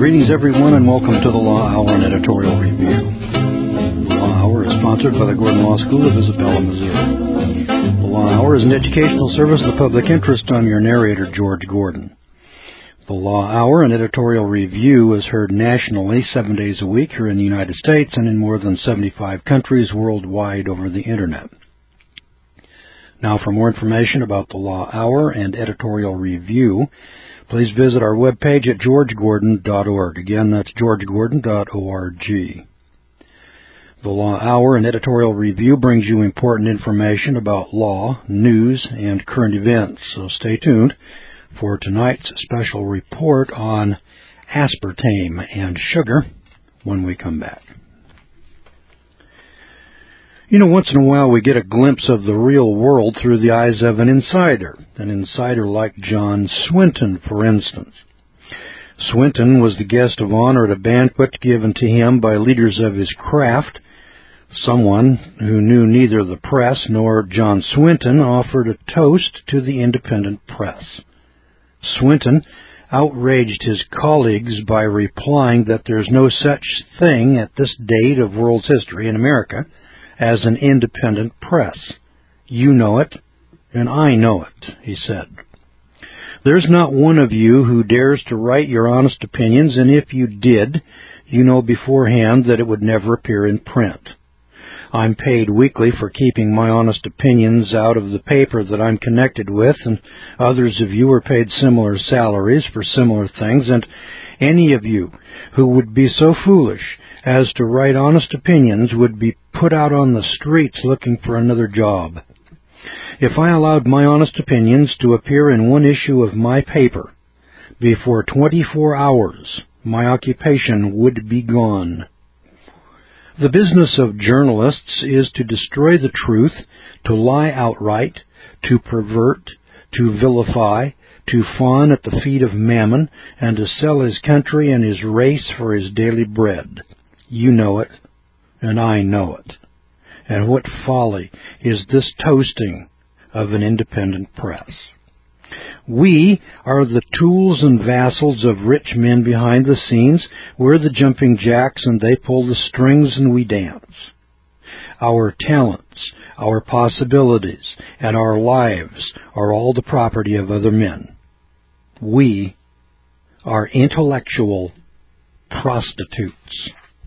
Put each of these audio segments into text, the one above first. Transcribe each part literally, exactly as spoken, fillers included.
Greetings, everyone, and welcome to the Law Hour and Editorial Review. The Law Hour is sponsored by the Gordon Law School of Isabella, Missouri. The Law Hour is an educational service of the public interest. I'm your narrator, George Gordon. The Law Hour and Editorial Review is heard nationally seven days a week here in the United States and in more than seventy-five countries worldwide over the Internet. Now, for more information about the Law Hour and Editorial Review, please visit our webpage at george gordon dot org. Again, that's george gordon dot org. The Law Hour and Editorial Review brings you important information about law, news, and current events. So stay tuned for tonight's special report on aspartame and sugar when we come back. You know, once in a while we get a glimpse of the real world through the eyes of an insider, an insider like John Swinton, for instance. Swinton was the guest of honor at a banquet given to him by leaders of his craft. Someone who knew neither the press nor John Swinton offered a toast to the independent press. Swinton outraged his colleagues by replying that there's no such thing at this date of world's history in America as an independent press. You know it, and I know it, he said. There's not one of you who dares to write your honest opinions, and if you did, you know beforehand that it would never appear in print. I'm paid weekly for keeping my honest opinions out of the paper that I'm connected with, and others of you are paid similar salaries for similar things, and any of you who would be so foolish as to write honest opinions would be put out on the streets looking for another job. If I allowed my honest opinions to appear in one issue of my paper, before twenty-four hours, my occupation would be gone. The business of journalists is to destroy the truth, to lie outright, to pervert, to vilify, to fawn at the feet of Mammon, and to sell his country and his race for his daily bread. You know it, and I know it. And what folly is this toasting of an independent press? We are the tools and vassals of rich men behind the scenes. We're the jumping jacks, and they pull the strings, and we dance. Our talents, our possibilities, and our lives are all the property of other men. We are intellectual prostitutes.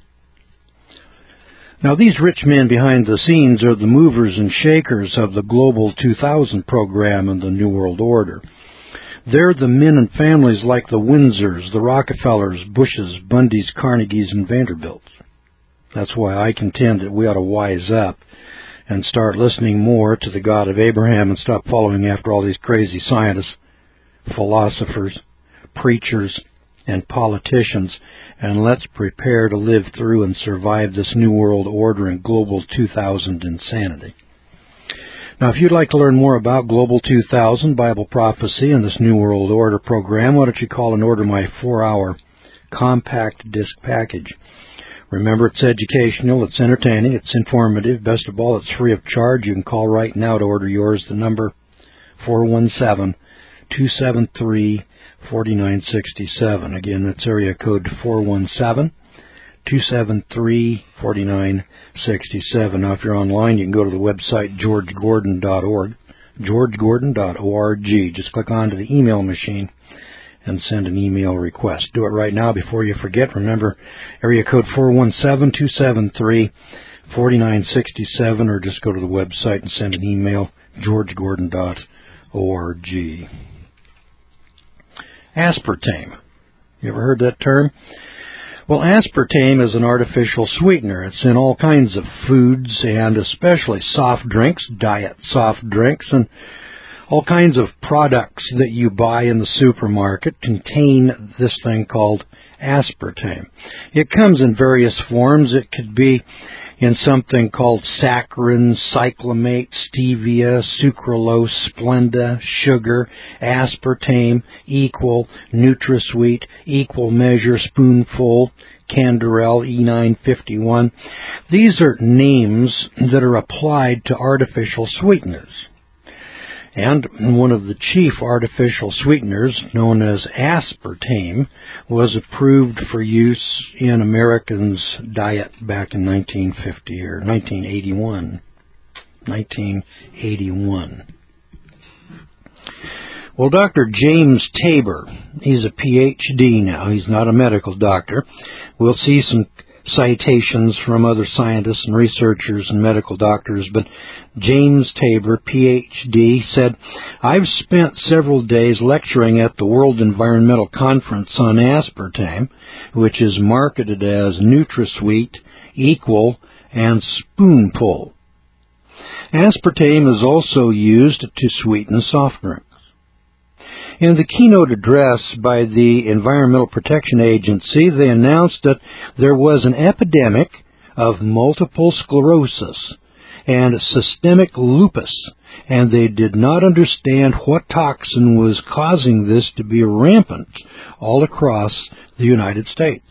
Now, these rich men behind the scenes are the movers and shakers of the Global two thousand program and the New World Order. They're the men and families like the Windsors, the Rockefellers, Bushes, Bundys, Carnegies, and Vanderbilts. That's why I contend that we ought to wise up and start listening more to the God of Abraham and stop following after all these crazy scientists, philosophers, preachers, and politicians, and let's prepare to live through and survive this New World Order and Global two thousand insanity. Now, if you'd like to learn more about Global two thousand, Bible prophecy, and this New World Order program, why don't you call and order my four-hour compact disc package. Remember, it's educational, it's entertaining, it's informative. Best of all, it's free of charge. You can call right now to order yours. The number four one seven, two seven three, four nine six seven. Again, that's area code four one seven, two seven three, four nine six seven. Now, if you're online, you can go to the website george gordon dot org, george gordon dot org. Just click onto the email machine and send an email request. Do it right now before you forget. Remember, area code four one seven, two seven three, four nine six seven, or just go to the website and send an email, george gordon dot org. Aspartame. You ever heard that term? Well, aspartame is an artificial sweetener. It's in all kinds of foods and especially soft drinks, diet soft drinks, and all kinds of products that you buy in the supermarket contain this thing called aspartame. It comes in various forms. It could be in something called saccharin, cyclamate, stevia, sucralose, Splenda, sugar, aspartame, equal, NutraSweet, equal measure, spoonful, Canderel, E nine fifty-one. These are names that are applied to artificial sweeteners. And one of the chief artificial sweeteners, known as aspartame, was approved for use in Americans' diet back in nineteen fifty or nineteen eighty-one. nineteen eighty-one. Well, Doctor James Tabor, he's a P H D now. He's not a medical doctor. We'll see some citations from other scientists and researchers and medical doctors, but James Tabor, P H D, said, "I've spent several days lecturing at the World Environmental Conference on aspartame, which is marketed as NutraSweet, Equal, and Spoonful. Aspartame is also used to sweeten soft drinks." In the keynote address by the Environmental Protection Agency, they announced that there was an epidemic of multiple sclerosis and systemic lupus, and they did not understand what toxin was causing this to be rampant all across the United States.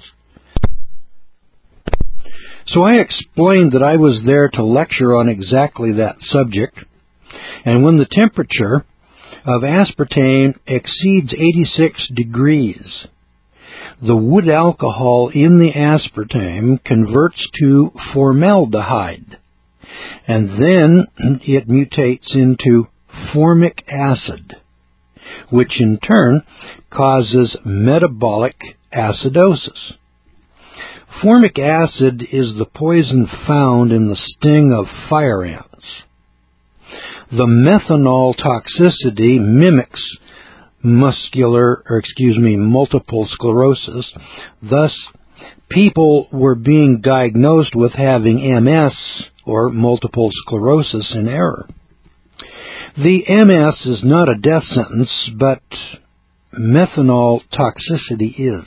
So I explained that I was there to lecture on exactly that subject, and when the temperature of aspartame exceeds eighty-six degrees, the wood alcohol in the aspartame converts to formaldehyde, and then it mutates into formic acid, which in turn causes metabolic acidosis. Formic acid is the poison found in the sting of fire ants. The methanol toxicity mimics muscular, or excuse me, multiple sclerosis. Thus, people were being diagnosed with having M S, or multiple sclerosis, in error. The M S is not a death sentence, but methanol toxicity is.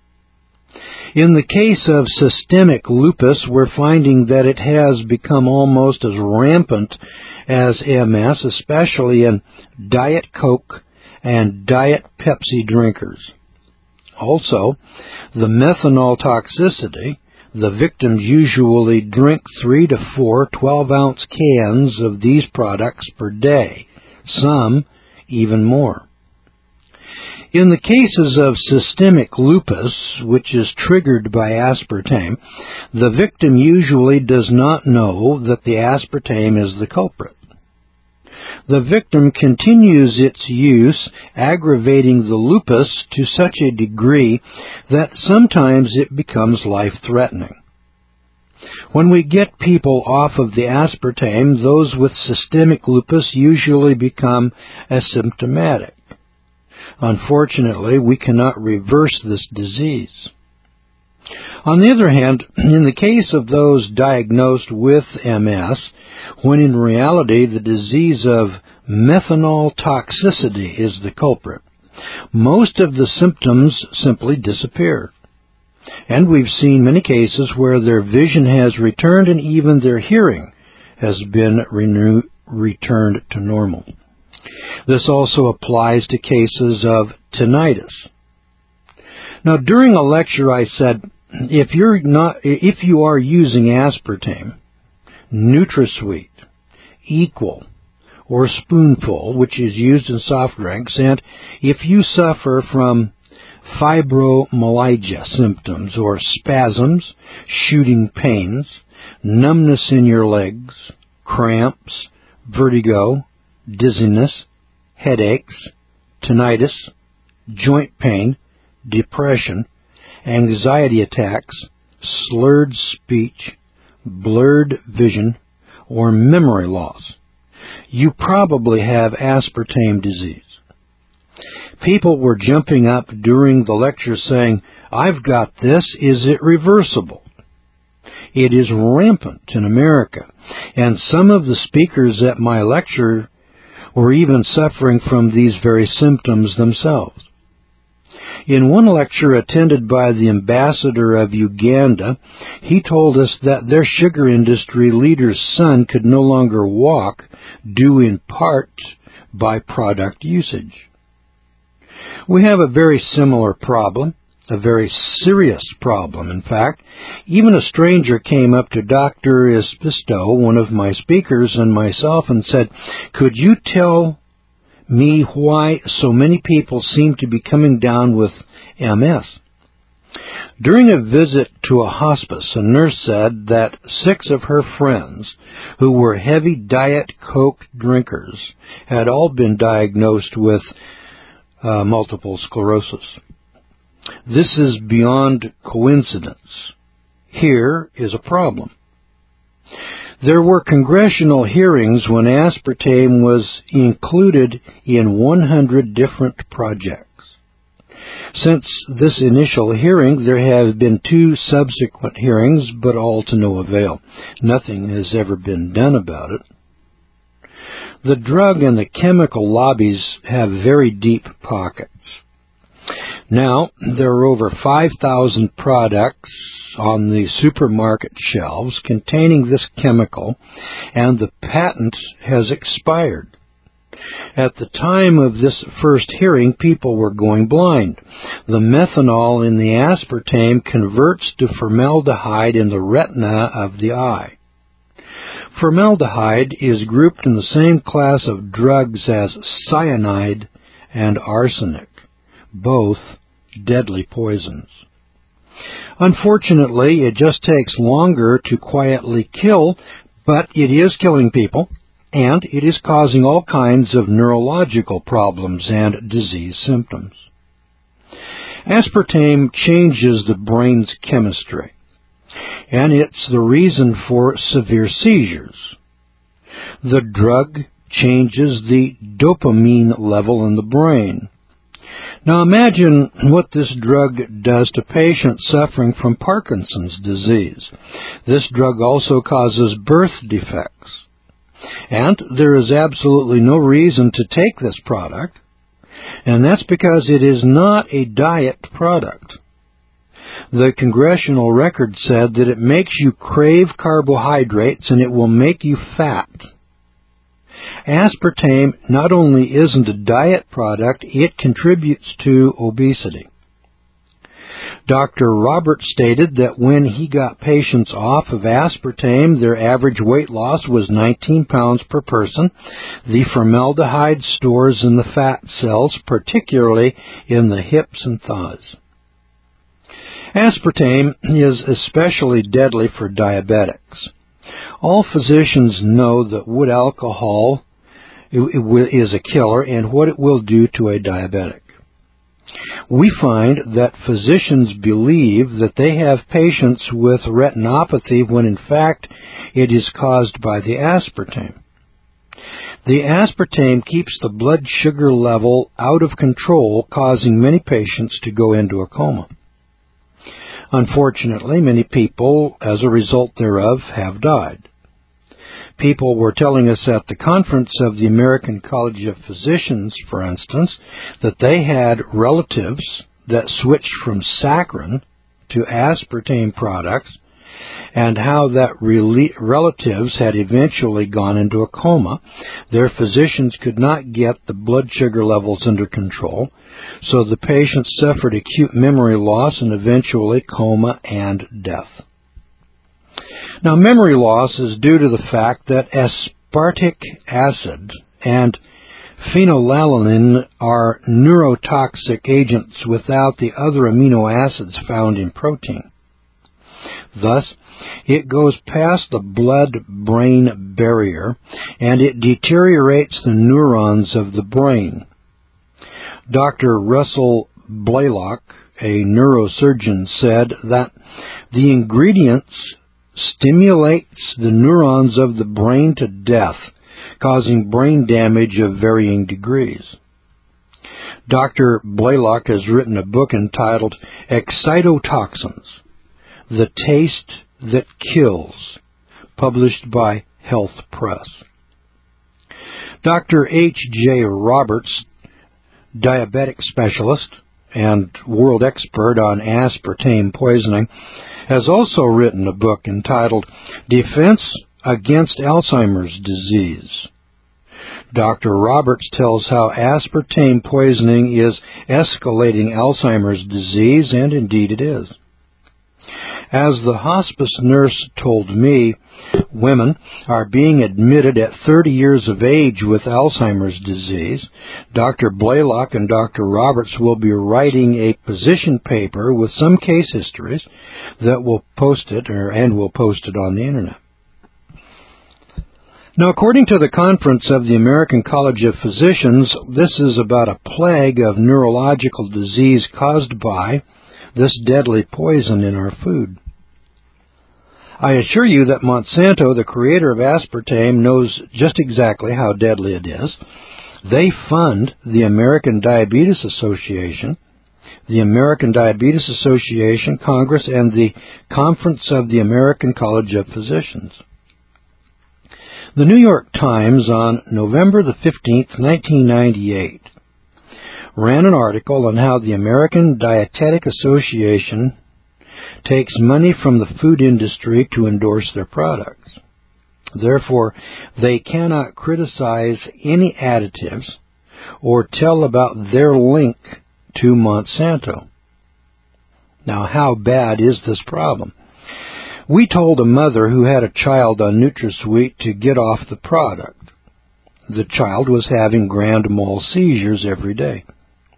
In the case of systemic lupus, we're finding that it has become almost as rampant as M S, especially in Diet Coke and Diet Pepsi drinkers. Also, the methanol toxicity, the victims usually drink three to four twelve-ounce cans of these products per day, some even more. In the cases of systemic lupus, which is triggered by aspartame, the victim usually does not know that the aspartame is the culprit. The victim continues its use, aggravating the lupus to such a degree that sometimes it becomes life-threatening. When we get people off of the aspartame, those with systemic lupus usually become asymptomatic. Unfortunately, we cannot reverse this disease. On the other hand, in the case of those diagnosed with M S, when in reality the disease of methanol toxicity is the culprit, most of the symptoms simply disappear. And we've seen many cases where their vision has returned and even their hearing has been renew- returned to normal. This also applies to cases of tinnitus. Now, during a lecture, I said, if you're not, if you are using aspartame, NutraSweet, Equal, or Spoonful, which is used in soft drinks, and if you suffer from fibromyalgia symptoms or spasms, shooting pains, numbness in your legs, cramps, vertigo, dizziness, headaches, tinnitus, joint pain, depression, anxiety attacks, slurred speech, blurred vision, or memory loss, you probably have aspartame disease. People were jumping up during the lecture saying, "I've got this. Is it reversible?" It is rampant in America, and some of the speakers at my lecture were even suffering from these very symptoms themselves. In one lecture attended by the ambassador of Uganda, he told us that their sugar industry leader's son could no longer walk, due in part by product usage. We have a very similar problem, a very serious problem, in fact. Even a stranger came up to Doctor Espisto, one of my speakers, and myself and said, "Could you tell me why so many people seem to be coming down with M S. During a visit to a hospice, a nurse said that six of her friends who were heavy Diet Coke drinkers had all been diagnosed with uh, multiple sclerosis. This is beyond coincidence. Here is a problem. There were congressional hearings when aspartame was included in one hundred different projects. Since this initial hearing, there have been two subsequent hearings, but all to no avail. Nothing has ever been done about it. The drug and the chemical lobbies have very deep pockets. Now, there are over five thousand products on the supermarket shelves containing this chemical, and the patent has expired. At the time of this first hearing, people were going blind. The methanol in the aspartame converts to formaldehyde in the retina of the eye. Formaldehyde is grouped in the same class of drugs as cyanide and arsenic, both deadly poisons. Unfortunately, it just takes longer to quietly kill, but it is killing people, and it is causing all kinds of neurological problems and disease symptoms. Aspartame changes the brain's chemistry, and it's the reason for severe seizures. The drug changes the dopamine level in the brain. Now imagine what this drug does to patients suffering from Parkinson's disease. This drug also causes birth defects. And there is absolutely no reason to take this product, and that's because it is not a diet product. The congressional record said that it makes you crave carbohydrates and it will make you fat. Aspartame not only isn't a diet product, it contributes to obesity. Doctor Roberts stated that when he got patients off of aspartame, their average weight loss was nineteen pounds per person. The formaldehyde stores in the fat cells, particularly in the hips and thighs. Aspartame is especially deadly for diabetics. All physicians know that wood alcohol is a killer and what it will do to a diabetic. We find that physicians believe that they have patients with retinopathy when in fact it is caused by the aspartame. The aspartame keeps the blood sugar level out of control, causing many patients to go into a coma. Unfortunately, many people, as a result thereof, have died. People were telling us at the conference of the American College of Physicians, for instance, that they had relatives that switched from saccharin to aspartame products, and how that relatives had eventually gone into a coma. Their physicians could not get the blood sugar levels under control, so the patients suffered acute memory loss and eventually coma and death. Now, memory loss is due to the fact that aspartic acid and phenylalanine are neurotoxic agents without the other amino acids found in protein. Thus, it goes past the blood-brain barrier, and it deteriorates the neurons of the brain. Doctor Russell Blaylock, a neurosurgeon, said that the ingredients stimulates the neurons of the brain to death, causing brain damage of varying degrees. Doctor Blaylock has written a book entitled Excitotoxins, The Taste That Kills, published by Health Press. Doctor H J Roberts, diabetic specialist and world expert on aspartame poisoning, has also written a book entitled Defense Against Alzheimer's Disease. Doctor Roberts tells how aspartame poisoning is escalating Alzheimer's disease, and indeed it is. As the hospice nurse told me, Women are being admitted at thirty years of age with Alzheimer's disease. Doctor Blaylock and Doctor Roberts will be writing a position paper with some case histories that will post it, or and will post it on the Internet. Now, according to the Conference of the American College of Physicians, this is about a plague of neurological disease caused by this deadly poison in our food. I assure you that Monsanto, the creator of aspartame, knows just exactly how deadly it is. They fund the American Diabetes Association, the American Diabetes Association, Congress, and the Conference of the American College of Physicians. The New York Times on November the fifteenth, nineteen ninety-eight, ran an article on how the American Dietetic Association takes money from the food industry to endorse their products. Therefore, they cannot criticize any additives or tell about their link to Monsanto. Now, how bad is this problem? We told a mother who had a child on NutraSweet to get off the product. The child was having grand mal seizures every day.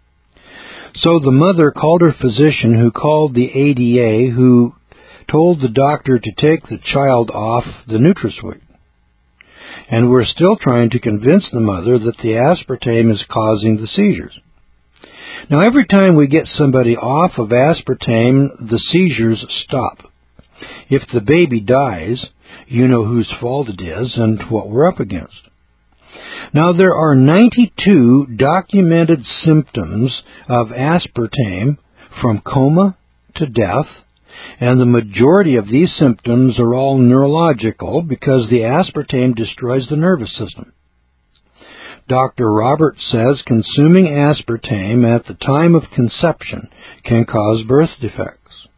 So the mother called her physician, who called the A D A, who told the doctor to take the child off the NutraSweet. And we're still trying to convince the mother that the aspartame is causing the seizures. Now, every time we get somebody off of aspartame, the seizures stop. If the baby dies, you know whose fault it is and what we're up against. Now, there are ninety-two documented symptoms of aspartame, from coma to death, and the majority of these symptoms are all neurological because the aspartame destroys the nervous system. Doctor Roberts says consuming aspartame at the time of conception can cause birth defects.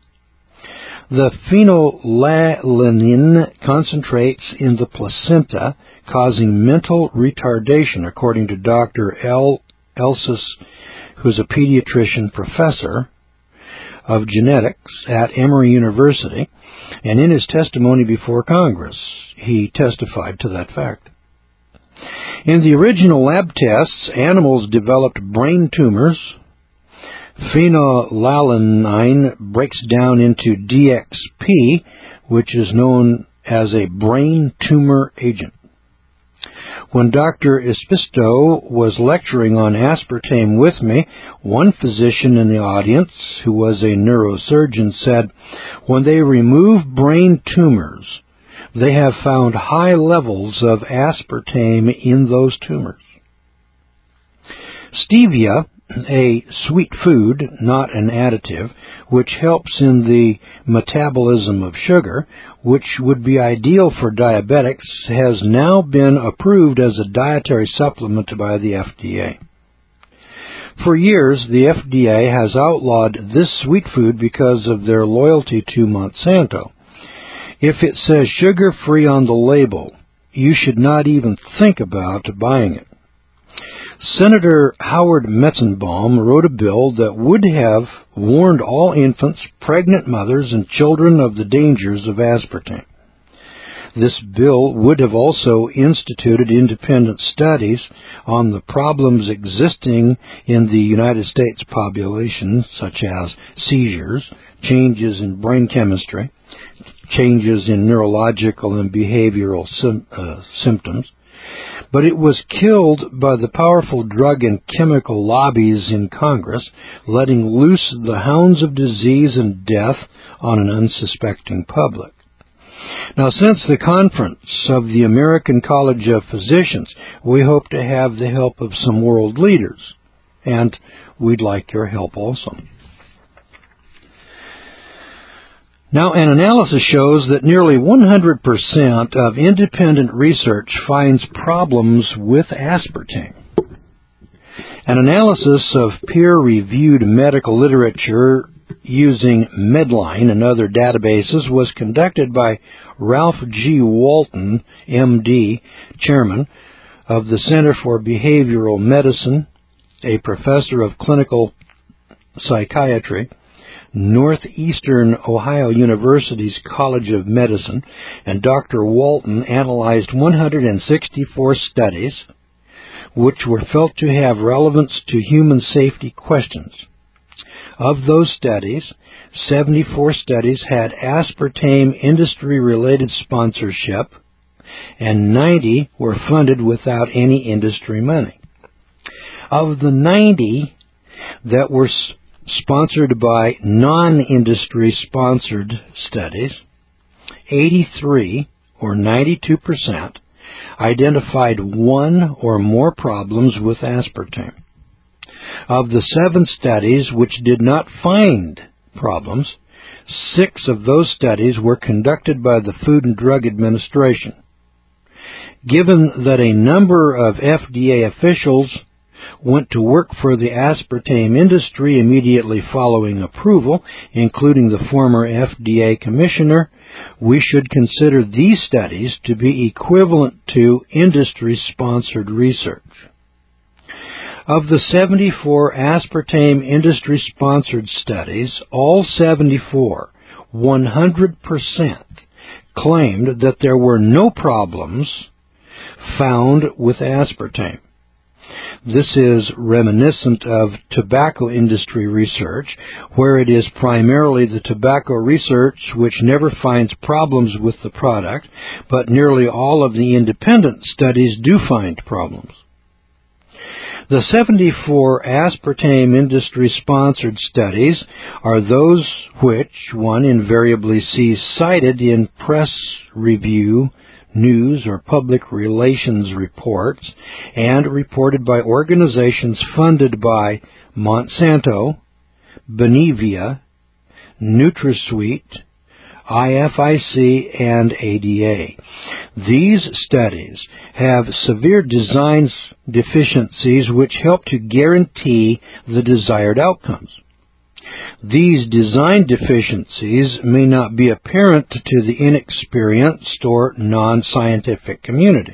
The phenylalanine concentrates in the placenta, causing mental retardation, according to Doctor L. Elsis, who's a pediatrician professor of genetics at Emory University, and in his testimony before Congress, he testified to that fact. In the original lab tests, animals developed brain tumors. Phenylalanine breaks down into D X P, which is known as a brain tumor agent. When Doctor Espisto was lecturing on aspartame with me, one physician in the audience, who was a neurosurgeon, said, when they remove brain tumors, they have found high levels of aspartame in those tumors. Stevia, a sweet food, not an additive, which helps in the metabolism of sugar, which would be ideal for diabetics, has now been approved as a dietary supplement by the F D A. For years, the F D A has outlawed this sweet food because of their loyalty to Monsanto. If it says sugar-free on the label, you should not even think about buying it. Senator Howard Metzenbaum wrote a bill that would have warned all infants, pregnant mothers, and children of the dangers of aspartame. This bill would have also instituted independent studies on the problems existing in the United States population, such as seizures, changes in brain chemistry, changes in neurological and behavioral sim- uh, symptoms. But it was killed by the powerful drug and chemical lobbies in Congress, letting loose the hounds of disease and death on an unsuspecting public. Now, since the conference of the American College of Physicians, we hope to have the help of some world leaders, and we'd like your help also. Now, an analysis shows that nearly one hundred percent of independent research finds problems with aspartame. An analysis of peer-reviewed medical literature using Medline and other databases was conducted by Ralph G. Walton, M D, chairman of the Center for Behavioral Medicine, a professor of clinical psychiatry, Northeastern Ohio University's College of Medicine, and Doctor Walton analyzed one hundred sixty-four studies which were felt to have relevance to human safety questions. Of those studies, seventy-four studies had aspartame industry-related sponsorship, and ninety were funded without any industry money. Of the ninety that were sponsored by non-industry sponsored studies, eighty-three, or ninety-two percent, identified one or more problems with aspartame. Of the seven studies which did not find problems, six of those studies were conducted by the Food and Drug Administration. Given that a number of F D A officials went to work for the aspartame industry immediately following approval, including the former F D A commissioner, we should consider these studies to be equivalent to industry-sponsored research. Of the seventy-four aspartame industry-sponsored studies, all seventy-four, one hundred percent, claimed that there were no problems found with aspartame. This is reminiscent of tobacco industry research, where it is primarily the tobacco research which never finds problems with the product, but nearly all of the independent studies do find problems. The seventy-four aspartame industry-sponsored studies are those which one invariably sees cited in press review, news, or public relations reports, and reported by organizations funded by Monsanto, Benevia, NutraSweet, I F I C, and A D A. These studies have severe design deficiencies which help to guarantee the desired outcomes. These design deficiencies may not be apparent to the inexperienced or non-scientific community.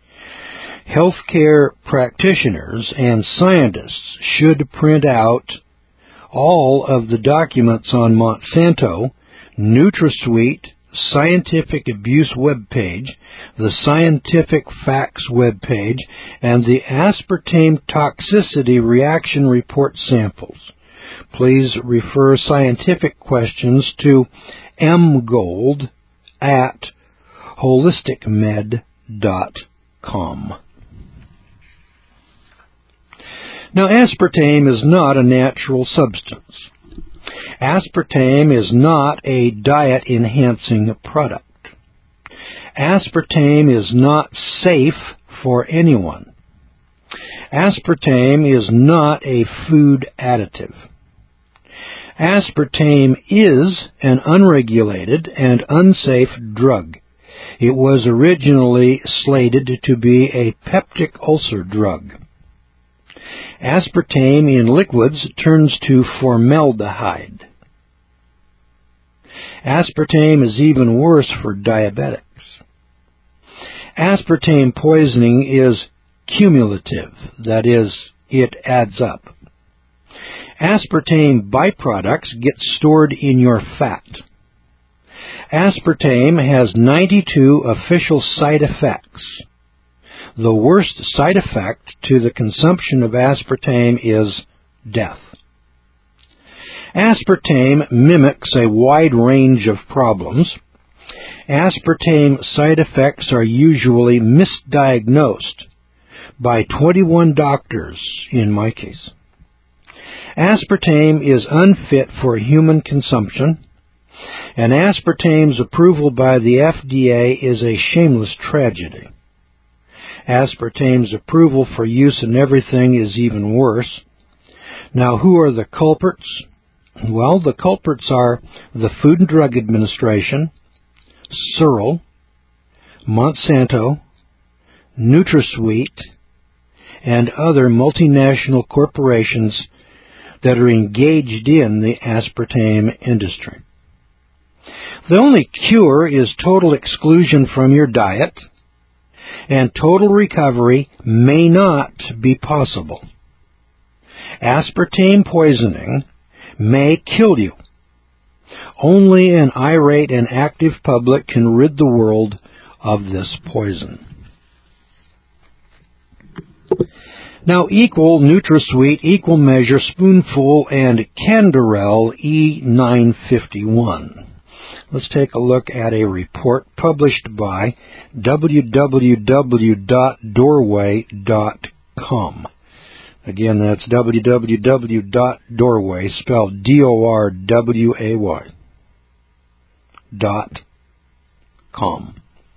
Healthcare practitioners and scientists should print out all of the documents on Monsanto, NutraSweet, Scientific Abuse webpage, the Scientific Facts webpage, and the Aspartame Toxicity Reaction Report samples. Please refer scientific questions to mgold at holistic med dot com. Now, aspartame is not a natural substance. Aspartame is not a diet-enhancing product. Aspartame is not safe for anyone. Aspartame is not a food additive. Aspartame is an unregulated and unsafe drug. It was originally slated to be a peptic ulcer drug. Aspartame in liquids turns to formaldehyde. Aspartame is even worse for diabetics. Aspartame poisoning is cumulative, that is, it adds up. Aspartame byproducts get stored in your fat. Aspartame has ninety-two official side effects. The worst side effect to the consumption of aspartame is death. Aspartame mimics a wide range of problems. Aspartame side effects are usually misdiagnosed by twenty-one doctors in my case. Aspartame is unfit for human consumption, and aspartame's approval by the F D A is a shameless tragedy. Aspartame's approval for use in everything is even worse. Now, who are the culprits? Well, the culprits are the Food and Drug Administration, Searle, Monsanto, NutraSweet, and other multinational corporations that are engaged in the aspartame industry. The only cure is total exclusion from your diet, and total recovery may not be possible. Aspartame poisoning may kill you Only an irate and active public can rid the world of this poison. Now, Equal, NutraSweet, Equal Measure, Spoonful, and Canderel E nine fifty-one. Let's take a look at a report published by w w w dot doorway dot com. Again, that's w w w dot doorway, spelled D O R W A Y, dot com.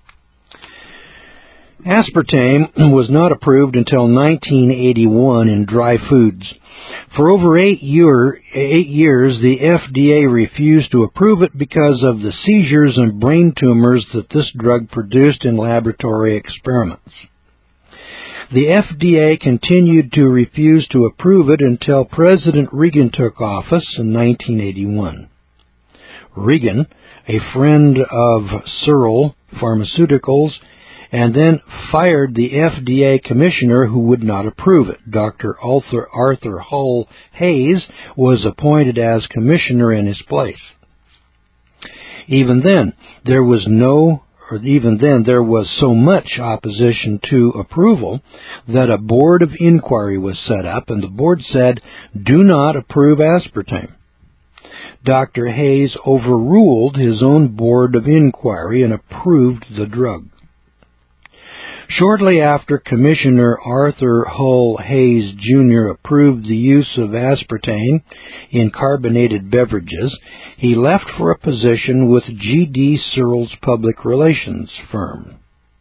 Aspartame was not approved until nineteen eighty-one in dry foods. For over eight, year, eight years, the F D A refused to approve it because of the seizures and brain tumors that this drug produced in laboratory experiments. The F D A continued to refuse to approve it until President Reagan took office in nineteen eighty-one. Reagan, a friend of Searle Pharmaceuticals, and then fired the F D A commissioner who would not approve it. Doctor Arthur, Arthur Hull Hayes was appointed as commissioner in his place. Even then, there was no, or even then there was so much opposition to approval that a board of inquiry was set up, and the board said, "Do not approve aspartame." Doctor Hayes overruled his own board of inquiry and approved the drug. Shortly after Commissioner Arthur Hull Hayes Junior approved the use of aspartame in carbonated beverages, he left for a position with G D Searle's public relations firm.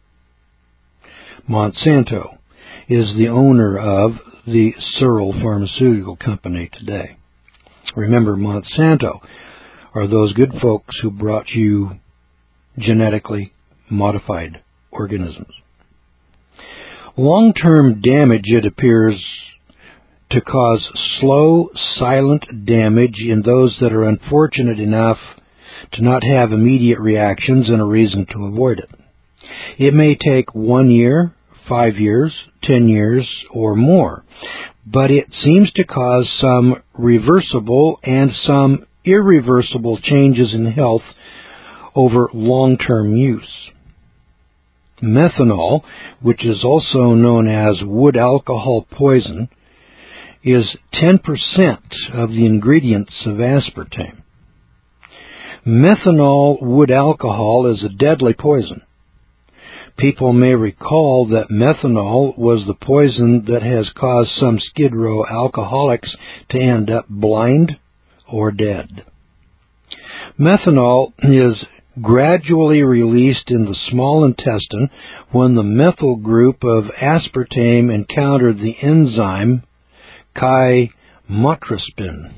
Monsanto is the owner of the Searle Pharmaceutical Company today. Remember, Monsanto are those good folks who brought you genetically modified organisms. Long-term damage, it appears, to cause slow, silent damage in those that are unfortunate enough to not have immediate reactions and a reason to avoid it. It may take one year, five years, ten years, or more, but it seems to cause some reversible and some irreversible changes in health over long-term use. Methanol, which is also known as wood alcohol poison, is ten percent of the ingredients of aspartame. Methanol wood alcohol is a deadly poison. People may recall that methanol was the poison that has caused some Skid Row alcoholics to end up blind or dead. Methanol is gradually released in the small intestine when the methyl group of aspartame encountered the enzyme chymotrypsin.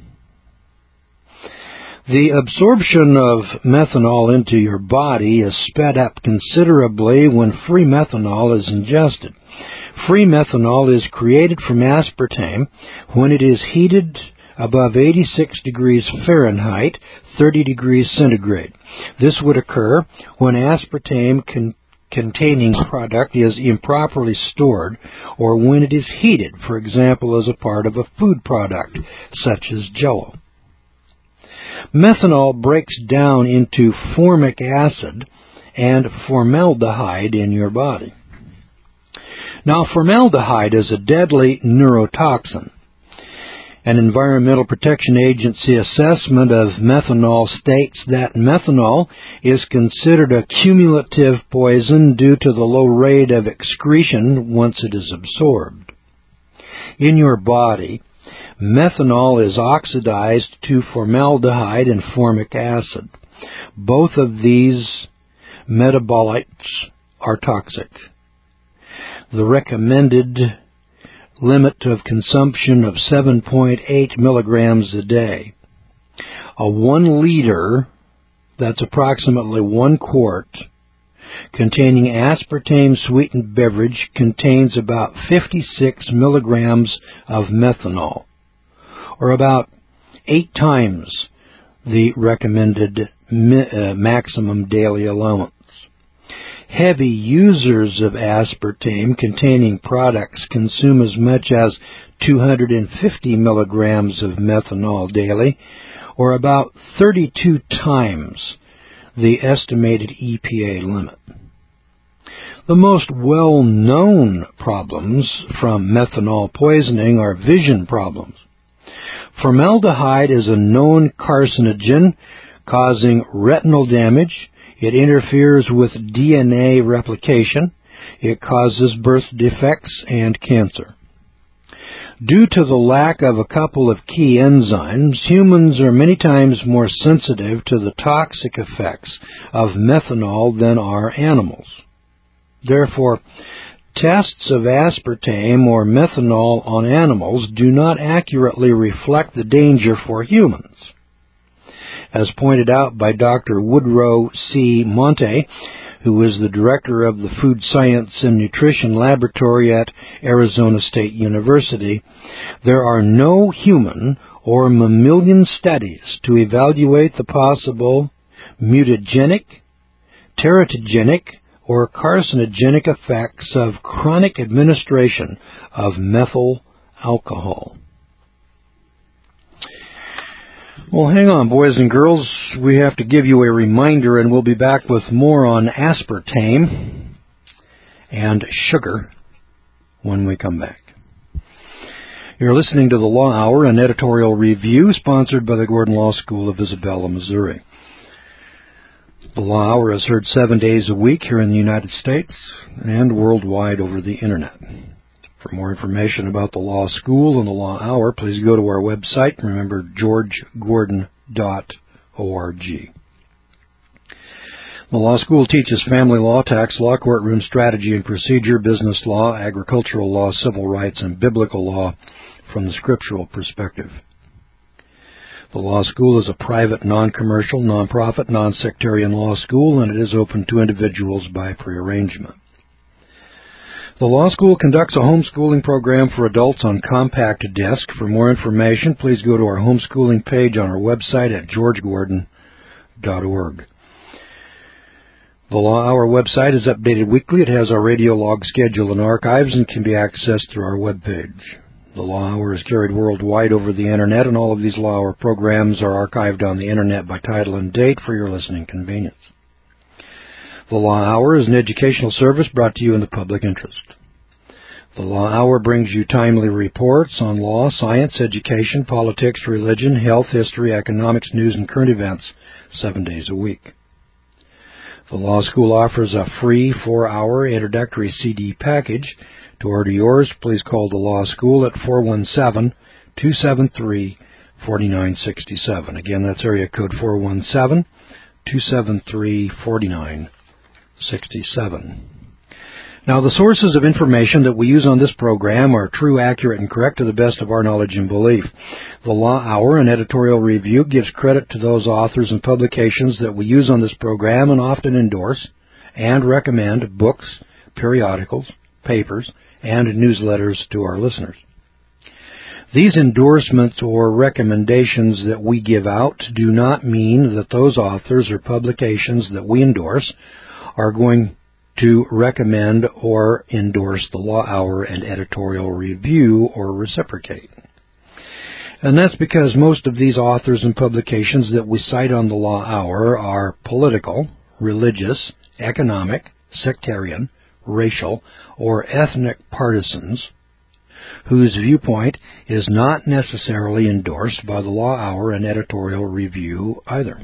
The absorption of methanol into your body is sped up considerably when free methanol is ingested. Free methanol is created from aspartame when it is heated above eighty-six degrees Fahrenheit, thirty degrees centigrade. This would occur when aspartame con- containing product is improperly stored or when it is heated, for example, as a part of a food product, such as Jell-O. Methanol breaks down into formic acid and formaldehyde in your body. Now, formaldehyde is a deadly neurotoxin. An Environmental Protection Agency assessment of methanol states that methanol is considered a cumulative poison due to the low rate of excretion once it is absorbed. In your body, methanol is oxidized to formaldehyde and formic acid. Both of these metabolites are toxic. The recommended limit of consumption of seven point eight milligrams a day. A one liter, that's approximately one quart, containing aspartame-sweetened beverage contains about fifty-six milligrams of methanol, or about eight times the recommended mi- uh, maximum daily allowance. Heavy users of aspartame-containing products consume as much as two hundred fifty milligrams of methanol daily, or about thirty-two times the estimated E P A limit. The most well-known problems from methanol poisoning are vision problems. Formaldehyde is a known carcinogen causing retinal damage. It interferes with D N A replication. It causes birth defects and cancer. Due to the lack of a couple of key enzymes, humans are many times more sensitive to the toxic effects of methanol than are animals. Therefore, tests of aspartame or methanol on animals do not accurately reflect the danger for humans. As pointed out by Doctor Woodrow C. Monte, who is the director of the Food Science and Nutrition Laboratory at Arizona State University, there are no human or mammalian studies to evaluate the possible mutagenic, teratogenic, or carcinogenic effects of chronic administration of methyl alcohol. Well, hang on, boys and girls. We have to give you a reminder, and we'll be back with more on aspartame and sugar when we come back. You're listening to the Law Hour, an editorial review sponsored by the Gordon Law School of Isabella, Missouri. The Law Hour is heard seven days a week here in the United States and worldwide over the Internet. For more information about the Law School and the Law Hour, please go to our website. Remember, george gordon dot org. The Law School teaches family law, tax law, courtroom strategy and procedure, business law, agricultural law, civil rights, and biblical law from the scriptural perspective. The Law School is a private, non-commercial, non-profit, non-sectarian law school, and it is open to individuals by prearrangement. The Law School conducts a homeschooling program for adults on compact disc. For more information, please go to our homeschooling page on our website at george gordon dot org. The Law Hour website is updated weekly. It has our radio log schedule and archives and can be accessed through our webpage. The Law Hour is carried worldwide over the Internet, and all of these Law Hour programs are archived on the Internet by title and date for your listening convenience. The Law Hour is an educational service brought to you in the public interest. The Law Hour brings you timely reports on law, science, education, politics, religion, health, history, economics, news, and current events seven days a week. The Law School offers a free four-hour introductory C D package. To order yours, please call the Law School at four one seven, two seven three, four nine six seven. Again, that's area code four one seven, two seven three, four nine six seven. Now, the sources of information that we use on this program are true, accurate, and correct to the best of our knowledge and belief. The Law Hour, an editorial review, gives credit to those authors and publications that we use on this program and often endorse and recommend books, periodicals, papers, and newsletters to our listeners. These endorsements or recommendations that we give out do not mean that those authors or publications that we endorse are going to recommend or endorse the Law Hour and editorial review or reciprocate. And that's because most of these authors and publications that we cite on the Law Hour are political, religious, economic, sectarian, racial, or ethnic partisans whose viewpoint is not necessarily endorsed by the Law Hour and editorial review either.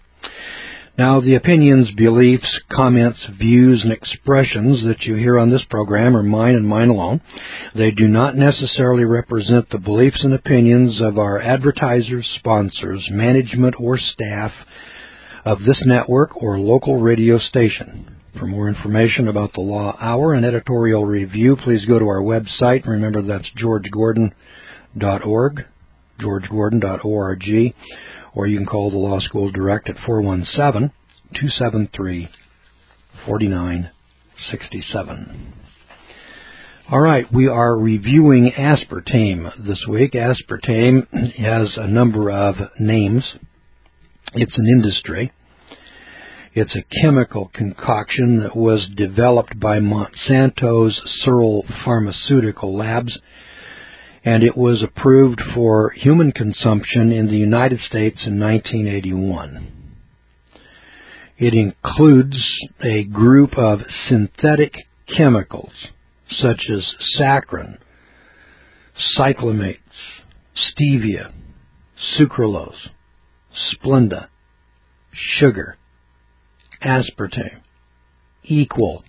Now, the opinions, beliefs, comments, views, and expressions that you hear on this program are mine and mine alone. They do not necessarily represent the beliefs and opinions of our advertisers, sponsors, management, or staff of this network or local radio station. For more information about the Law Hour and editorial review, please go to our website. Remember, that's george gordon dot org, george gordon dot org, or you can call the Law School direct at four one seven, two seven three, four nine six seven. All right, we are reviewing aspartame this week. Aspartame has a number of names. It's an industry. It's a chemical concoction that was developed by Monsanto's Searle Pharmaceutical Labs, and it was approved for human consumption in the United States in nineteen eighty-one. It includes a group of synthetic chemicals such as saccharin, cyclamates, stevia, sucralose, Splenda, sugar, aspartame, Equal,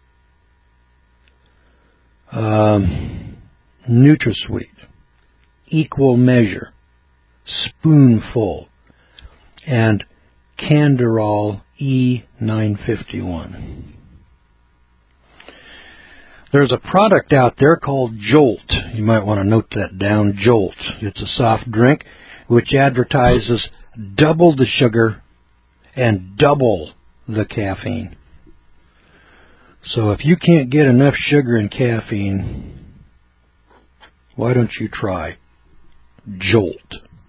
um, NutraSweet, Equal Measure, Spoonful, and Canderol E nine fifty-one. There's a product out there called Jolt. You might want to note that down, Jolt. It's a soft drink which advertises double the sugar and double the caffeine. So if you can't get enough sugar and caffeine, why don't you try Jolt?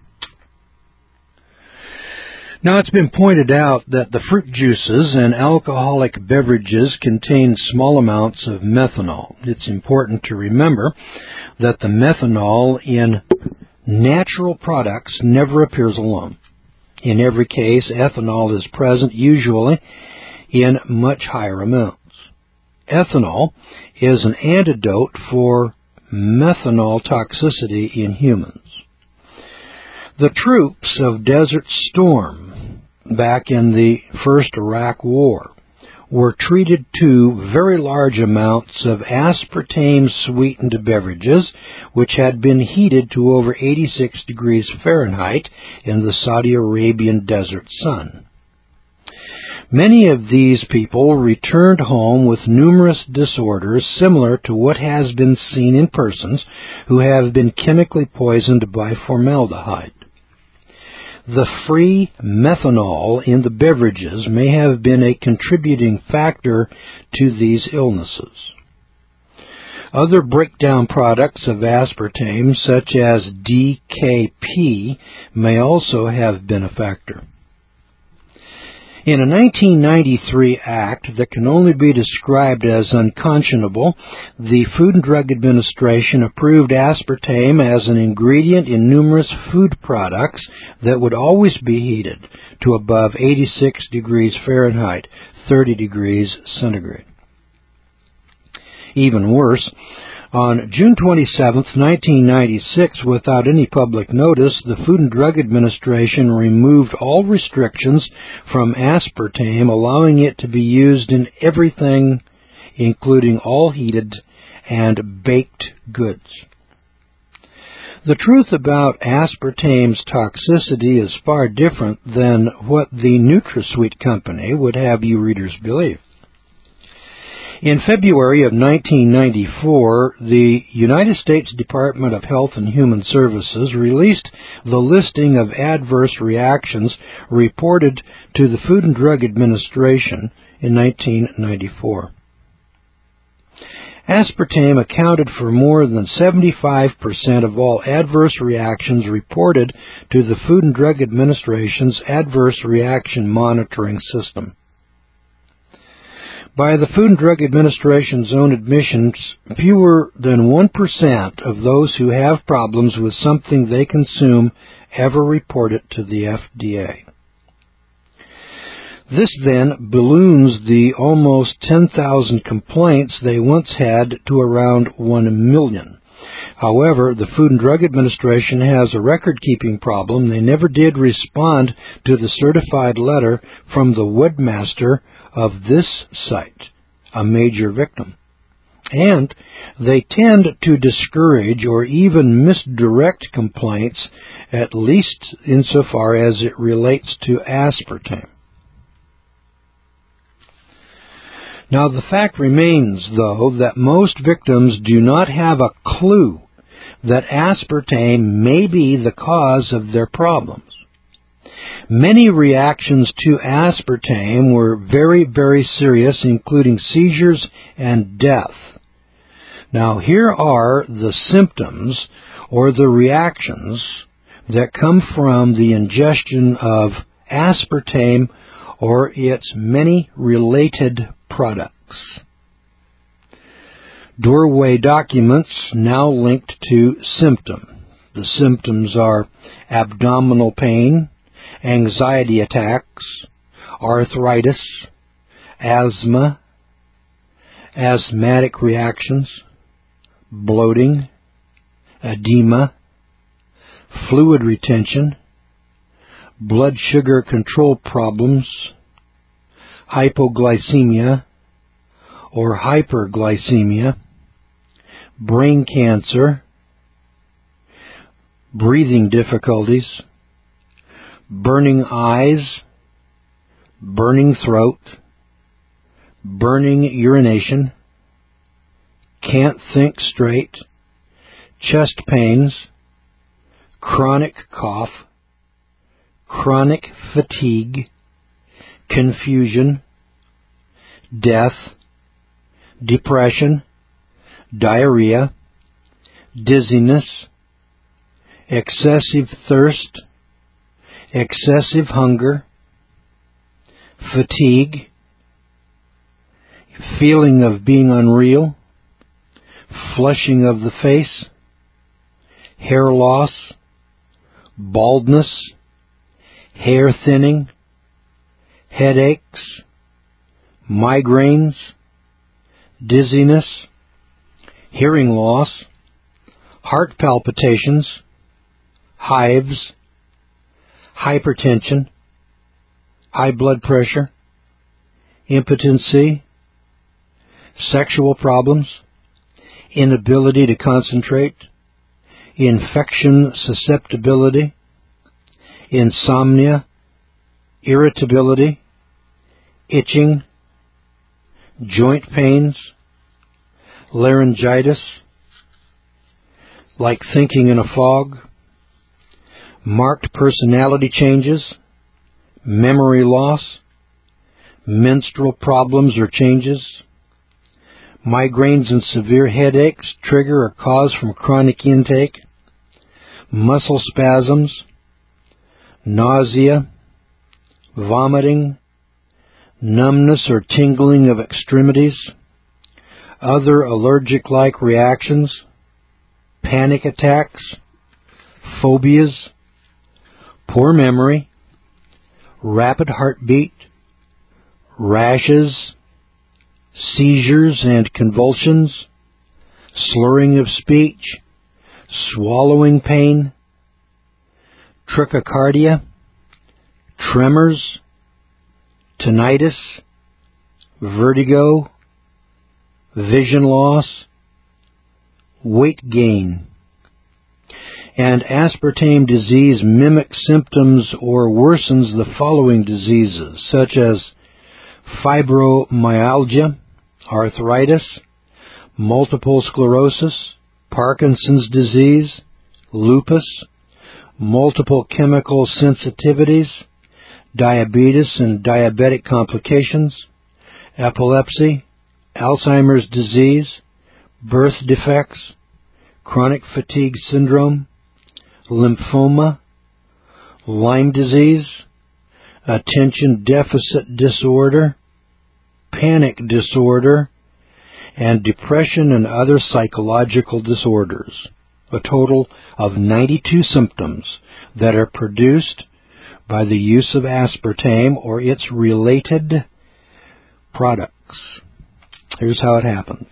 Now, it's been pointed out that the fruit juices and alcoholic beverages contain small amounts of methanol. It's important to remember that the methanol in natural products never appears alone. In every case, ethanol is present, usually in much higher amounts. Ethanol is an antidote for methanol toxicity in humans. The troops of Desert Storm back in the First Iraq War were treated to very large amounts of aspartame-sweetened beverages which had been heated to over eighty-six degrees Fahrenheit in the Saudi Arabian desert sun. Many of these people returned home with numerous disorders similar to what has been seen in persons who have been chemically poisoned by formaldehyde. The free methanol in the beverages may have been a contributing factor to these illnesses. Other breakdown products of aspartame, such as D K P, may also have been a factor. In a nineteen ninety-three act that can only be described as unconscionable, the Food and Drug Administration approved aspartame as an ingredient in numerous food products that would always be heated to above eighty-six degrees Fahrenheit, thirty degrees centigrade. Even worse, on June twenty-seventh, nineteen ninety-six, without any public notice, the Food and Drug Administration removed all restrictions from aspartame, allowing it to be used in everything, including all heated and baked goods. The truth about aspartame's toxicity is far different than what the NutraSweet company would have you readers believe. In February of nineteen ninety-four, the United States Department of Health and Human Services released the listing of adverse reactions reported to the Food and Drug Administration in nineteen ninety-four. Aspartame accounted for more than seventy-five percent of all adverse reactions reported to the Food and Drug Administration's Adverse Reaction Monitoring System. By the Food and Drug Administration's own admissions, fewer than one percent of those who have problems with something they consume ever report it to the F D A. This then balloons the almost ten thousand complaints they once had to around one million. However, the Food and Drug Administration has a record-keeping problem. They never did respond to the certified letter from the webmaster of this site, a major victim. And they tend to discourage or even misdirect complaints, at least insofar as it relates to aspartame. Now, the fact remains, though, that most victims do not have a clue that aspartame may be the cause of their problems. Many reactions to aspartame were very, very serious, including seizures and death. Now, here are the symptoms or the reactions that come from the ingestion of aspartame or its many related products. Doorway documents now linked to symptom. The symptoms are abdominal pain, anxiety attacks, arthritis, asthma, asthmatic reactions, bloating, edema, fluid retention, blood sugar control problems, hypoglycemia or hyperglycemia, brain cancer, breathing difficulties, burning eyes, burning throat, burning urination, can't think straight, chest pains, chronic cough, chronic fatigue, confusion, death, depression, diarrhea, dizziness, excessive thirst, excessive hunger, fatigue, feeling of being unreal, flushing of the face, hair loss, baldness, hair thinning, headaches, migraines, dizziness, hearing loss, heart palpitations, hives, hypertension, high blood pressure, impotency, sexual problems, inability to concentrate, infection susceptibility, insomnia, irritability, itching, joint pains, laryngitis, like thinking in a fog, marked personality changes, memory loss, menstrual problems or changes, migraines and severe headaches trigger or cause from chronic intake, muscle spasms, nausea, vomiting, numbness or tingling of extremities, other allergic-like reactions, panic attacks, phobias, poor memory, rapid heartbeat, rashes, seizures and convulsions, slurring of speech, swallowing pain, trichocardia, tremors, tinnitus, vertigo, vision loss, weight gain. And aspartame disease mimics symptoms or worsens the following diseases, such as fibromyalgia, arthritis, multiple sclerosis, Parkinson's disease, lupus, multiple chemical sensitivities, diabetes and diabetic complications, epilepsy, Alzheimer's disease, birth defects, chronic fatigue syndrome, lymphoma, Lyme disease, attention deficit disorder, panic disorder, and depression and other psychological disorders. A total of ninety-two symptoms that are produced by the use of aspartame or its related products. Here's how it happens.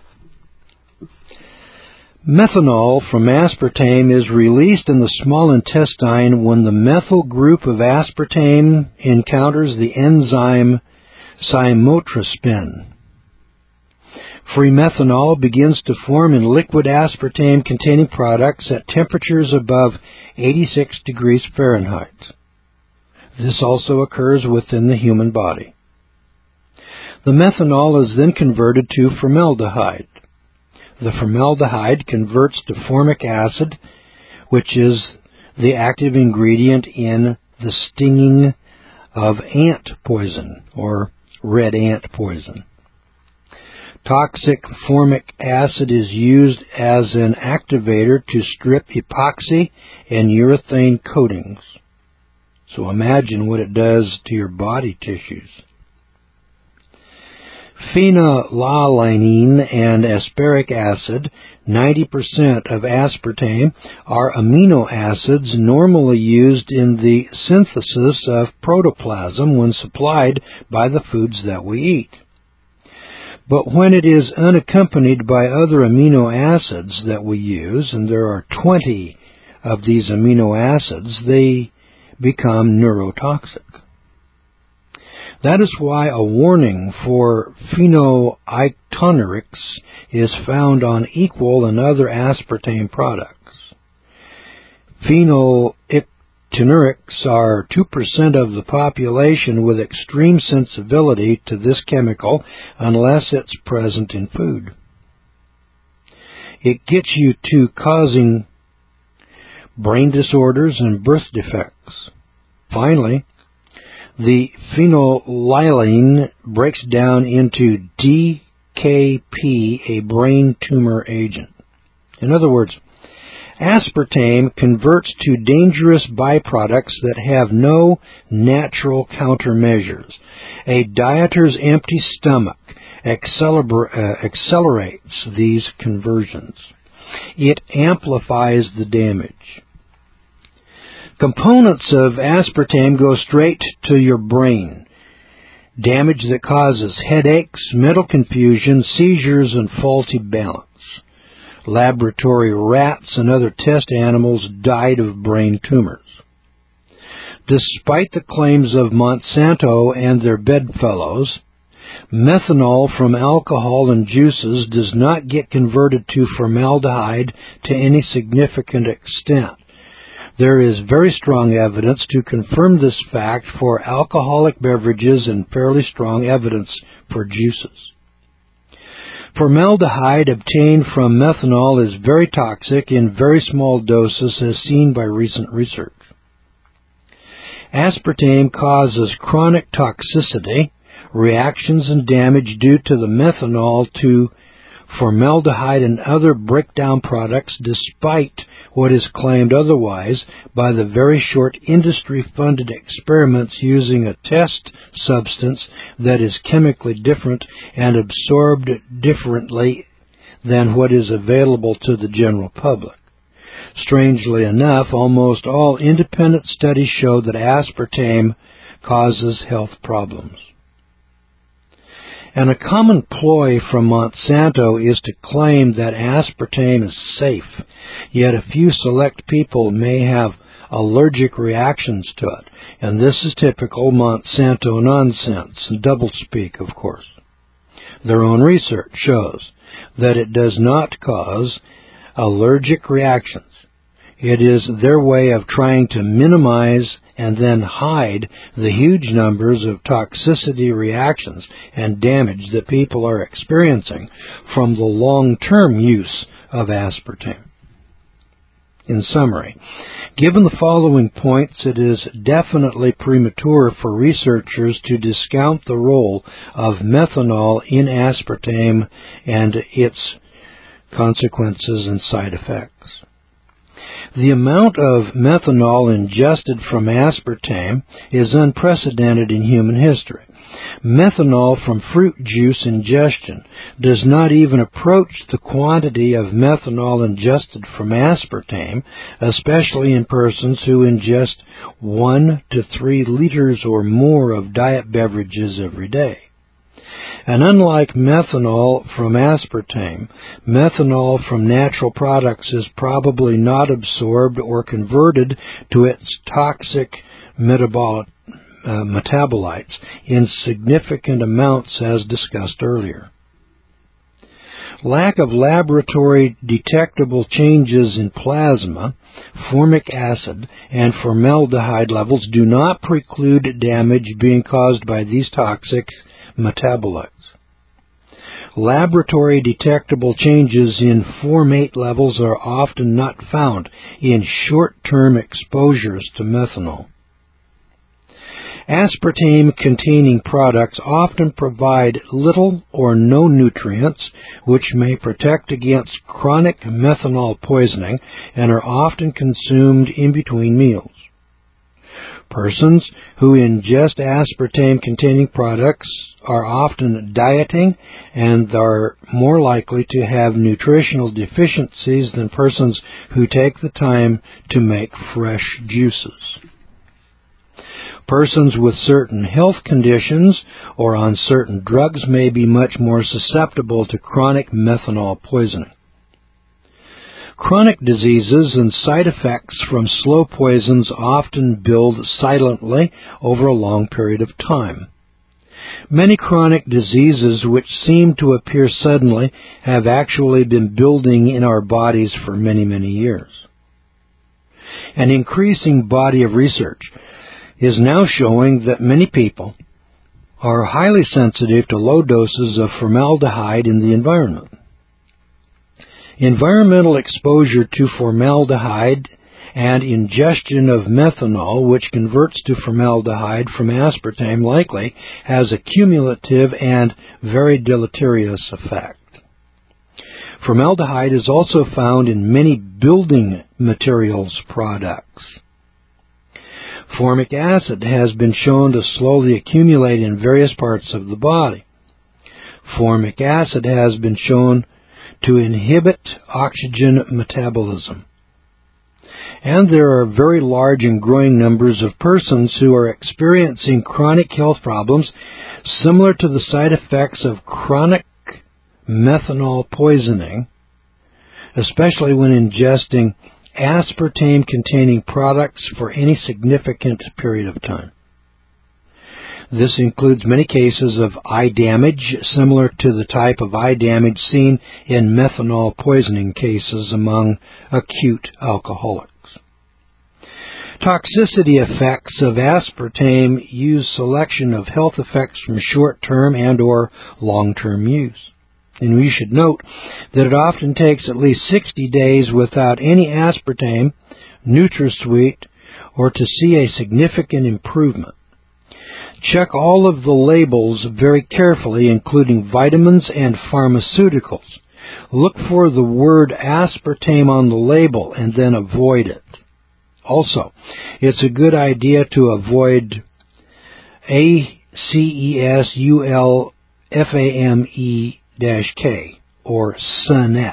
Methanol from aspartame is released in the small intestine when the methyl group of aspartame encounters the enzyme cymotraspin. Free methanol begins to form in liquid aspartame-containing products at temperatures above eighty-six degrees Fahrenheit. This also occurs within the human body. The methanol is then converted to formaldehyde. The formaldehyde converts to formic acid, which is the active ingredient in the stinging of ant poison, or red ant poison. Toxic formic acid is used as an activator to strip epoxy and urethane coatings. So imagine what it does to your body tissues. phenylalanine and aspartic acid, ninety percent of aspartame, are amino acids normally used in the synthesis of protoplasm when supplied by the foods that we eat. But when it is unaccompanied by other amino acids that we use, and there are twenty of these amino acids, they become neurotoxic. That is why a warning for phenyliketonurics is found on equal and other aspartame products. Phenyliketonurics are two percent of the population with extreme sensitivity to this chemical unless it's present in food. It gets you to causing brain disorders and birth defects. Finally, the phenylalanine breaks down into D K P, a brain tumor agent. In other words, aspartame converts to dangerous byproducts that have no natural countermeasures. A dieter's empty stomach acceler- uh, accelerates these conversions. It amplifies the damage. Components of aspartame go straight to your brain. Damage that causes headaches, mental confusion, seizures, and faulty balance. Laboratory rats and other test animals died of brain tumors. Despite the claims of Monsanto and their bedfellows, methanol from alcohol and juices does not get converted to formaldehyde to any significant extent. There is very strong evidence to confirm this fact for alcoholic beverages and fairly strong evidence for juices. Formaldehyde obtained from methanol is very toxic in very small doses, as seen by recent research. Aspartame causes chronic toxicity, reactions and damage due to the methanol to formaldehyde and other breakdown products, despite what is claimed otherwise by the very short industry-funded experiments using a test substance that is chemically different and absorbed differently than what is available to the general public. Strangely enough, almost all independent studies show that aspartame causes health problems. And a common ploy from Monsanto is to claim that aspartame is safe, yet a few select people may have allergic reactions to it, and this is typical Monsanto nonsense, and doublespeak, of course. Their own research shows that it does not cause allergic reactions. It is their way of trying to minimize and then hide the huge numbers of toxicity reactions and damage that people are experiencing from the long-term use of aspartame. In summary, given the following points, it is definitely premature for researchers to discount the role of methanol in aspartame and its consequences and side effects. The amount of methanol ingested from aspartame is unprecedented in human history. Methanol from fruit juice ingestion does not even approach the quantity of methanol ingested from aspartame, especially in persons who ingest one to three liters or more of diet beverages every day. And unlike methanol from aspartame, methanol from natural products is probably not absorbed or converted to its toxic metabolic, uh, metabolites in significant amounts as discussed earlier. Lack of laboratory detectable changes in plasma, formic acid, and formaldehyde levels do not preclude damage being caused by these toxic metabolites. Laboratory detectable changes in formate levels are often not found in short-term exposures to methanol. Aspartame-containing products often provide little or no nutrients, which may protect against chronic methanol poisoning and are often consumed in between meals. Persons who ingest aspartame-containing products are often dieting and are more likely to have nutritional deficiencies than persons who take the time to make fresh juices. Persons with certain health conditions or on certain drugs may be much more susceptible to chronic methanol poisoning. Chronic diseases and side effects from slow poisons often build silently over a long period of time. Many chronic diseases which seem to appear suddenly have actually been building in our bodies for many, many years. An increasing body of research is now showing that many people are highly sensitive to low doses of formaldehyde in the environment. Environmental exposure to formaldehyde and ingestion of methanol, which converts to formaldehyde from aspartame, likely has a cumulative and very deleterious effect. Formaldehyde is also found in many building materials products. Formic acid has been shown to slowly accumulate in various parts of the body. Formic acid has been shown to inhibit oxygen metabolism. And there are very large and growing numbers of persons who are experiencing chronic health problems similar to the side effects of chronic methanol poisoning, especially when ingesting aspartame-containing products for any significant period of time. This includes many cases of eye damage, similar to the type of eye damage seen in methanol poisoning cases among acute alcoholics. Toxicity effects of aspartame use selection of health effects from short-term and or long-term use. And we should note that it often takes at least sixty days without any aspartame, NutraSweet, or to see a significant improvement. Check all of the labels very carefully, including vitamins and pharmaceuticals. Look for the word aspartame on the label and then avoid it. Also, it's a good idea to avoid A C E S U L F A M E K, or Sunnet.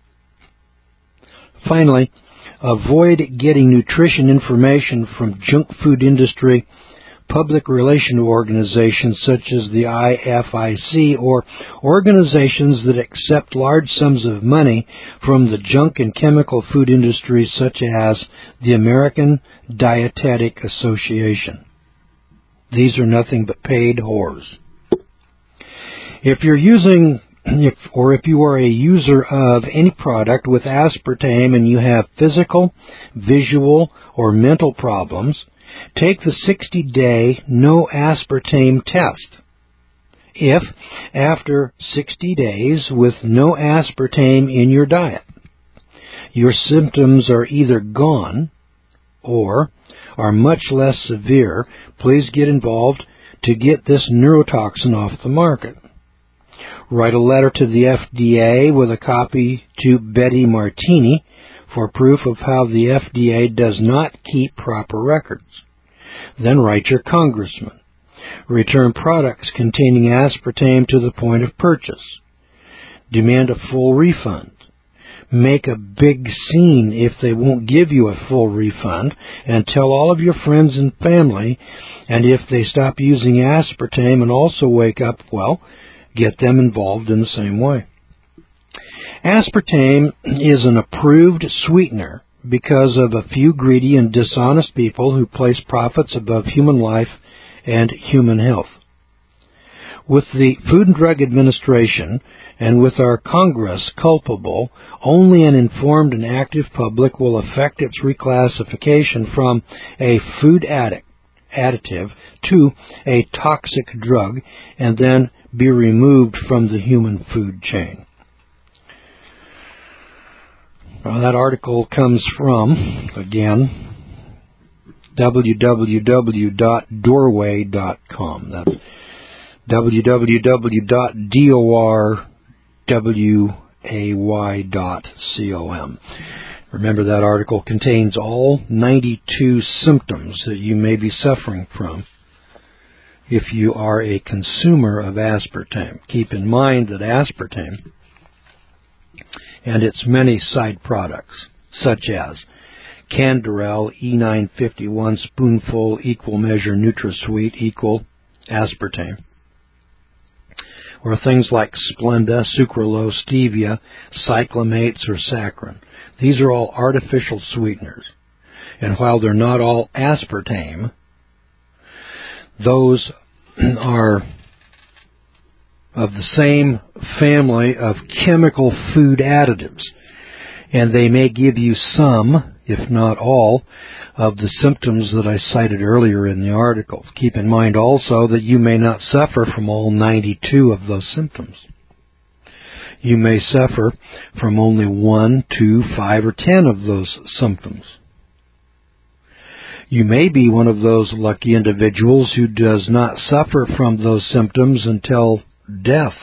Finally, avoid getting nutrition information from junk food industry, public relation organizations such as the I F I C, or organizations that accept large sums of money from the junk and chemical food industries such as the American Dietetic Association. These are nothing but paid whores. If you're using If, or if you are a user of any product with aspartame and you have physical, visual, or mental problems, take the sixty-day no aspartame test. If, after sixty days with no aspartame in your diet, your symptoms are either gone or are much less severe, please get involved to get this neurotoxin off the market. Write a letter to the F D A with a copy to Betty Martini for proof of how the F D A does not keep proper records. Then write your congressman. Return products containing aspartame to the point of purchase. Demand a full refund. Make a big scene if they won't give you a full refund, and tell all of your friends and family, and if they stop using aspartame and also wake up, well, get them involved in the same way. Aspartame is an approved sweetener because of a few greedy and dishonest people who place profits above human life and human health. With the Food and Drug Administration and with our Congress culpable, only an informed and active public will affect its reclassification from a food addict, additive to a toxic drug and then be removed from the human food chain. Well, that article comes from, again, w w w dot doorway dot com. That's w w w dot doorway dot com. Remember, that article contains all ninety-two symptoms that you may be suffering from if you are a consumer of aspartame. Keep in mind that aspartame and its many side products, such as Canderel, E nine fifty-one, Spoonful, Equal Measure, NutraSweet, Equal, aspartame, or things like Splenda, Sucralose, Stevia, cyclamates, or saccharin. These are all artificial sweeteners. And while they're not all aspartame, those are of the same family of chemical food additives. And they may give you some, if not all, of the symptoms that I cited earlier in the article. Keep in mind also that you may not suffer from all ninety-two of those symptoms. You may suffer from only one, two, five, or ten of those symptoms. You may be one of those lucky individuals who does not suffer from those symptoms until death.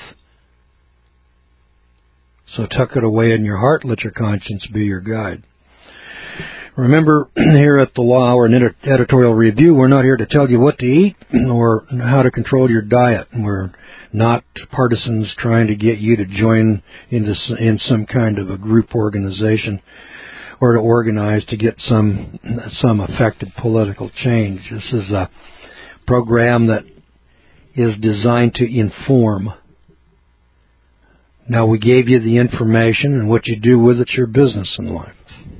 So tuck it away in your heart, let your conscience be your guide. Remember, here at the Law Hour and Editorial Review, we're not here to tell you what to eat or how to control your diet. We're not partisans trying to get you to join into in some kind of a group organization or to organize to get some some effective political change. This is a program that is designed to inform. Now, we gave you the information, and what you do with it's your business in life.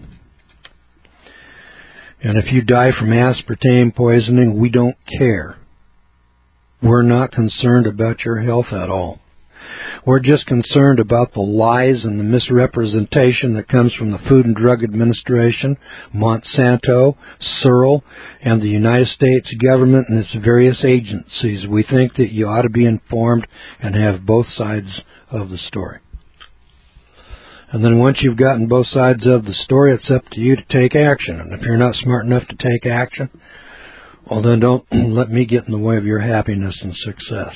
And if you die from aspartame poisoning, we don't care. We're not concerned about your health at all. We're just concerned about the lies and the misrepresentation that comes from the Food and Drug Administration, Monsanto, Searle, and the United States government and its various agencies. We think that you ought to be informed and have both sides of the story. And then once you've gotten both sides of the story, it's up to you to take action. And if you're not smart enough to take action, well, then don't let me get in the way of your happiness and success.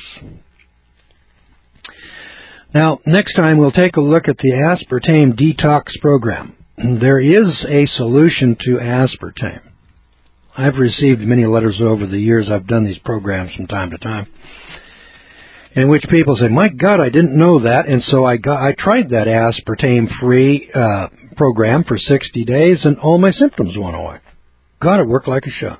Now, next time we'll take a look at the aspartame detox program. There is a solution to aspartame. I've received many letters over the years. I've done these programs from time to time, in which people say, my God, I didn't know that, and so I got, I tried that aspartame-free uh, program for sixty days, and all my symptoms went away. God, it worked like a shot.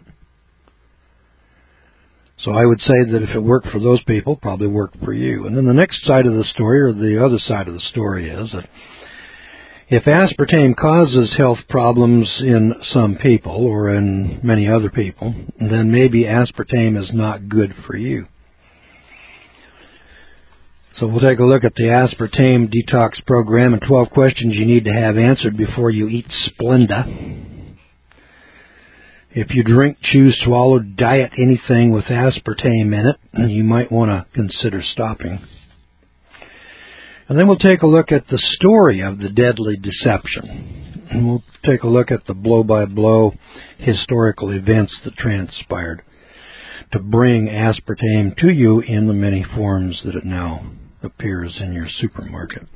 So I would say that if it worked for those people, it probably worked for you. And then the next side of the story, or the other side of the story, is that if aspartame causes health problems in some people, or in many other people, then maybe aspartame is not good for you. So we'll take a look at the aspartame detox program and twelve questions you need to have answered before you eat Splenda. If you drink, chew, swallow, diet anything with aspartame in it, you might want to consider stopping. And then we'll take a look at the story of the deadly deception. And we'll take a look at the blow-by-blow historical events that transpired to bring aspartame to you in the many forms that it now appears in your supermarket.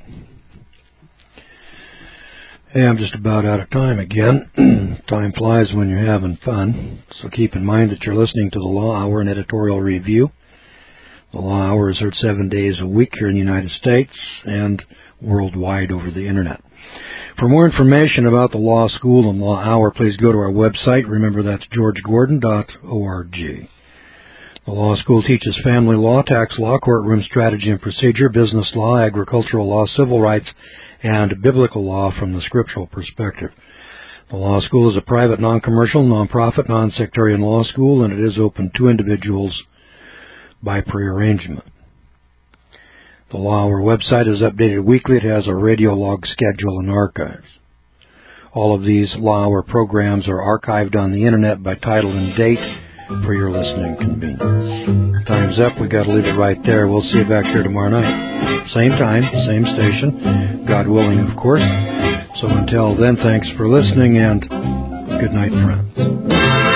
Hey, I'm just about out of time again. Time flies when you're having fun. So keep in mind that you're listening to the Law Hour and Editorial Review. The Law Hour is heard seven days a week here in the United States and worldwide over the Internet. For more information about the Law School and Law Hour, please go to our website. Remember, that's george gordon dot org. The Law School teaches family law, tax law, courtroom strategy and procedure, business law, agricultural law, civil rights, and biblical law from the scriptural perspective. The Law School is a private, non-commercial, non-profit, non-sectarian law school, and it is open to individuals by prearrangement. The Law Hour website is updated weekly. It has a radio log schedule and archives. All of these Law Hour programs are archived on the Internet by title and date for your listening convenience. Time's up. We've got to leave it right there. We'll see you back here tomorrow night. Same time, same station, God willing, of course. So until then, thanks for listening, and good night, friends.